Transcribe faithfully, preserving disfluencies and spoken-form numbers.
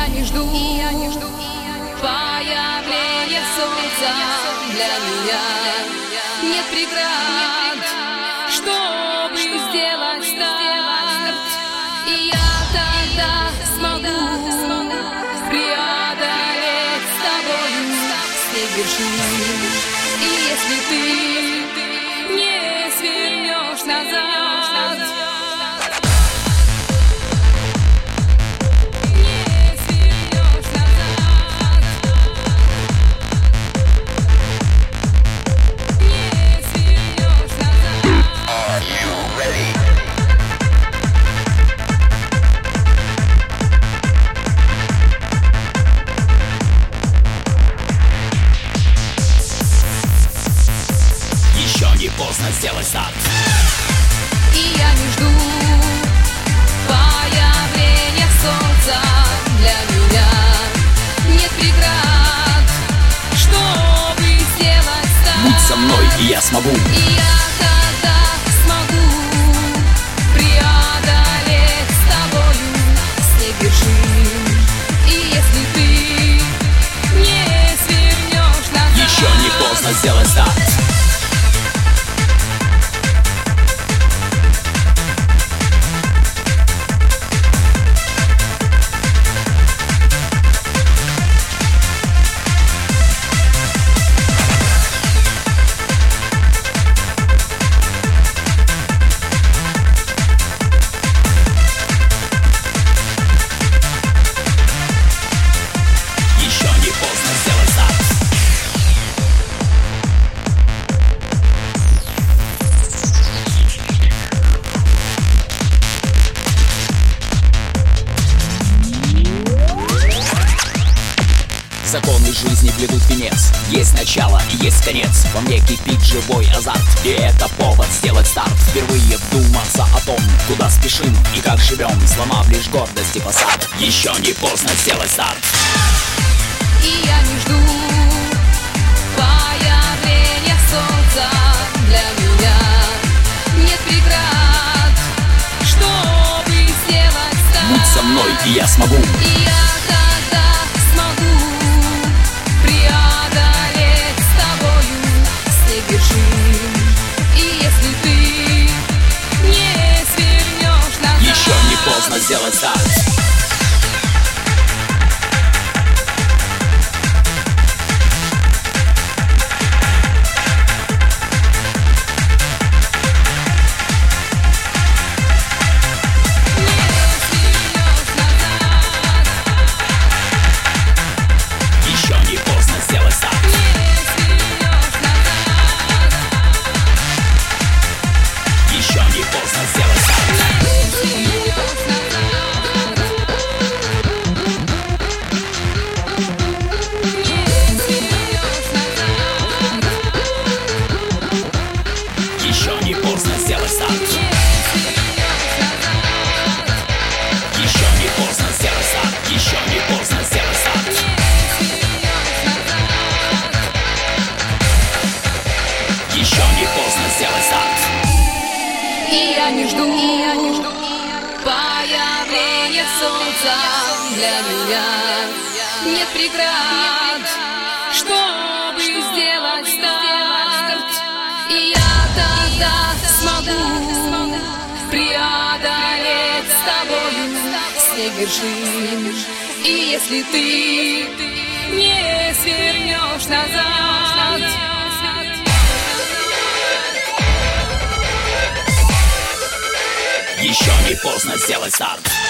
я не жду, и я не жду появления солнца. Для меня нет преград, чтобы сделать старт. И я тогда смогу преодолеть с тобой снег вершин. И если ты не свернешь назад, не свернешь назад, не свернешь назад. Are you ready? Еще не поздно сделать старт. И я не жду появления солнца. Для меня нет преград, чтобы сделать старт. Будь со мной, и я смогу. И я тогда смогу преодолеть с тобою снег вершин. И если ты не свернешь назад, Еще не поздно сделать старт. Еще не поздно сделать старт. Законы жизни плетут венец. Есть начало и есть конец. Во мне кипит живой азарт, и это повод сделать старт. Впервые вдуматься о том, куда спешим и как живем, сломав лишь гордость и фасад. Еще не поздно сделать старт. и я не жду появления солнца. Для меня нет преград, чтобы сделать старт. Будь со мной, и я смогу. И я тогда смогу преодолеть с тобою снег вершин. И если ты не свернешь назад, Еще не поздно сделать старт. Еще не поздно сделать старт. Еще не поздно сделать старт. Еще не поздно сделать старт. Еще не поздно сделать старт. Еще не поздно сделать старт. Еще не поздно сделать старт. И я не жду, и я не жду появления солнца. Для меня нет преград, чтобы сделать старт. И я тогда смогу преодолеть с тобою снег вершин. И если ты не свернешь назад, Еще не поздно сделать старт.